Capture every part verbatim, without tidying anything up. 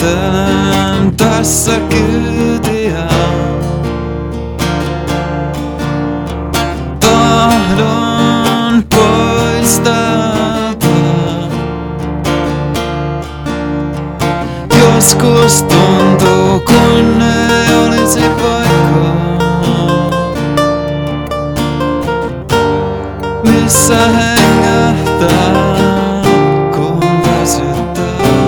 Odottelen tässä kyytiä. Tahdon pois täältä. Joskus tuntuu, kun ei olisi paikkaa, missä hengähtää, kun väsyttää.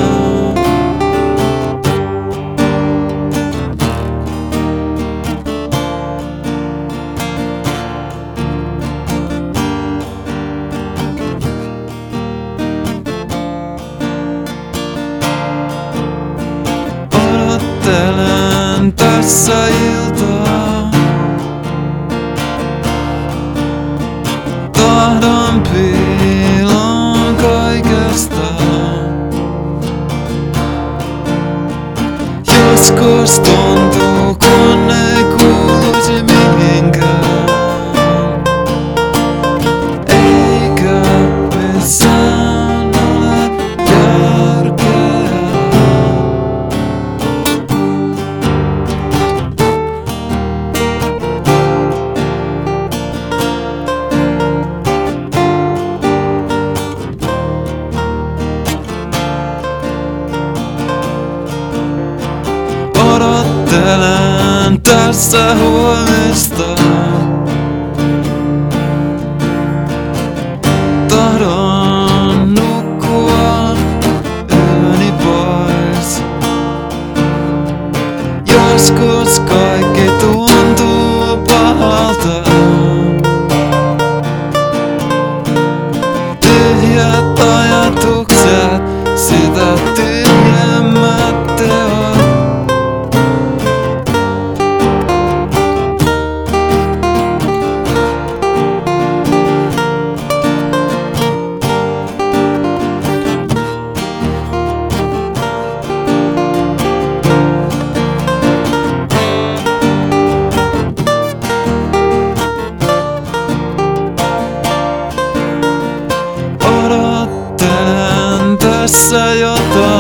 Odottelen tässä iltaa. Tahdon piiloon kaikesta. Joskus tuntuu, kun ei kuuluisi mihinkään, eikä missään ole järkeä. Odottelen tässä huomista. Tahdon nukkua yöni pois. Joskus kaikki tuntuu pahalta. Tyhjät ajatukset, sitä tyhjemmät teot. Odottelen tässä jotain.